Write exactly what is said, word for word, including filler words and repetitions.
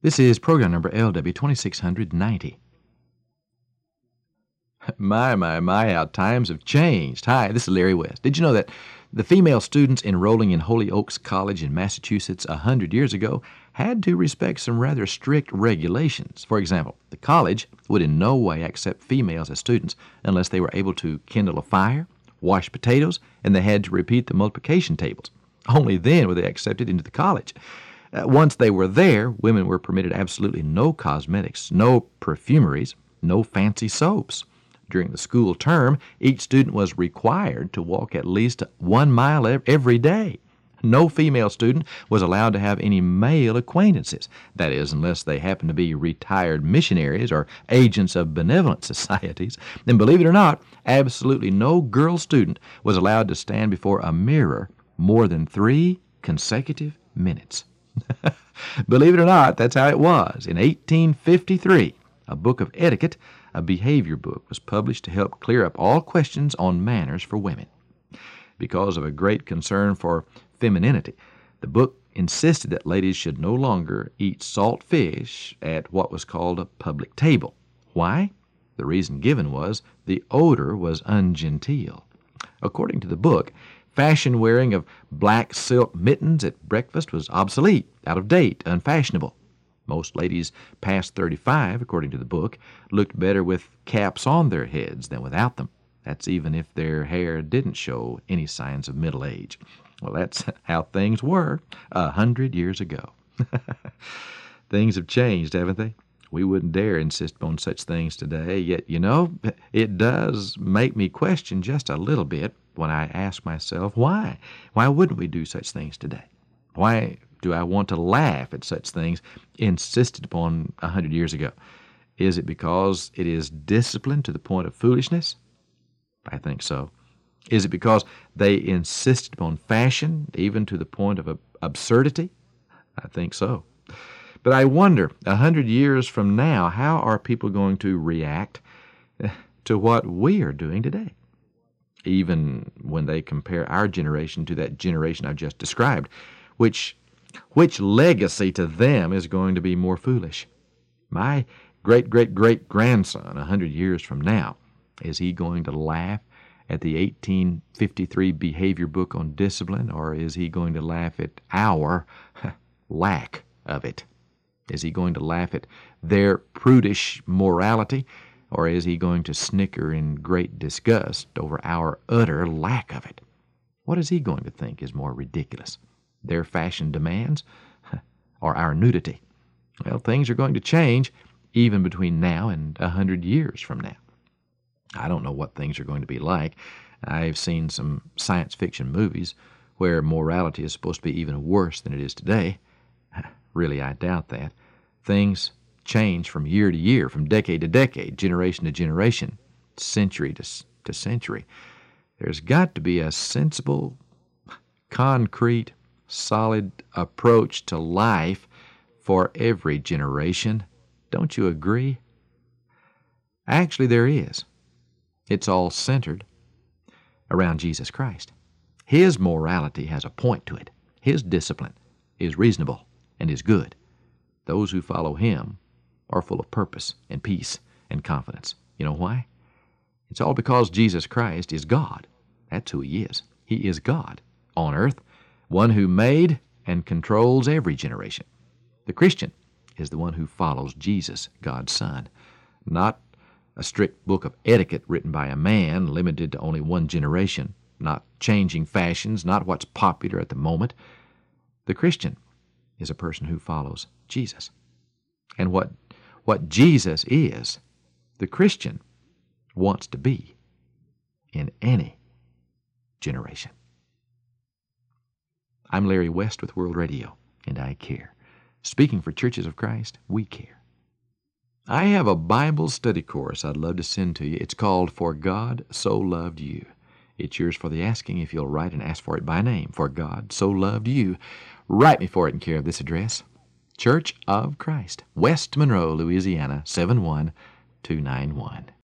This is program number L W twenty-six ninety. My, my, my, how times have changed. Hi, this is Larry West. Did you know that the female students enrolling in Holy Oaks College in Massachusetts a hundred years ago had to respect some rather strict regulations? For example, the college would in no way accept females as students unless they were able to kindle a fire, wash potatoes, and they had to repeat the multiplication tables. Only then were they accepted into the college. Uh, once they were there, women were permitted absolutely no cosmetics, no perfumeries, no fancy soaps. During the school term, each student was required to walk at least one mile every day. No female student was allowed to have any male acquaintances, that is, unless they happened to be retired missionaries or agents of benevolent societies. And believe it or not, absolutely no girl student was allowed to stand before a mirror more than three consecutive minutes. Believe it or not, that's how it was. In eighteen fifty-three, a book of etiquette, a behavior book, was published to help clear up all questions on manners for women. Because of a great concern for femininity, the book insisted that ladies should no longer eat salt fish at what was called a public table. Why? The reason given was the odor was ungenteel. According to the book, fashion wearing of black silk mittens at breakfast was obsolete, out of date, unfashionable. Most ladies past thirty-five, according to the book, looked better with caps on their heads than without them. That's even if their hair didn't show any signs of middle age. Well, that's how things were a hundred years ago. Things have changed, haven't they? We wouldn't dare insist on such things today, yet, you know, it does make me question just a little bit when I ask myself, why? Why wouldn't we do such things today? Why do I want to laugh at such things insisted upon a hundred years ago? Is it because it is disciplined to the point of foolishness? I think so. Is it because they insisted upon fashion, even to the point of absurdity? I think so. But I wonder, a hundred years from now, how are people going to react to what we are doing today? Even when they compare our generation to that generation I've just described, which which legacy to them is going to be more foolish? My great-great-great-grandson, a hundred years from now, is he going to laugh at the eighteen fifty-three behavior book on discipline, or is he going to laugh at our lack of it? Is he going to laugh at their prudish morality, or is he going to snicker in great disgust over our utter lack of it? What is he going to think is more ridiculous, their fashion demands or our nudity? Well, things are going to change even between now and a hundred years from now. I don't know what things are going to be like. I've seen some science fiction movies where morality is supposed to be even worse than it is today. Really, I doubt that. Things change from year to year, from decade to decade, generation to generation, century to, to century. There's got to be a sensible, concrete, solid approach to life for every generation. Don't you agree? Actually, there is. It's all centered around Jesus Christ. His morality has a point to it. His discipline is reasonable and is good. Those who follow him are full of purpose and peace and confidence. You know why? It's all because Jesus Christ is God. That's who he is. He is God on earth, one who made and controls every generation. The Christian is the one who follows Jesus, God's Son, not a strict book of etiquette written by a man limited to only one generation, not changing fashions, not what's popular at the moment. The Christian is a person who follows Jesus. And what, what Jesus is, the Christian wants to be in any generation. I'm Larry West with World Radio, and I care. Speaking for Churches of Christ, we care. I have a Bible study course I'd love to send to you. It's called For God So Loved You. It's yours for the asking if you'll write and ask for it by name. For God So Loved You. Write me for it in care of this address. Church of Christ, West Monroe, Louisiana, seven one two nine one.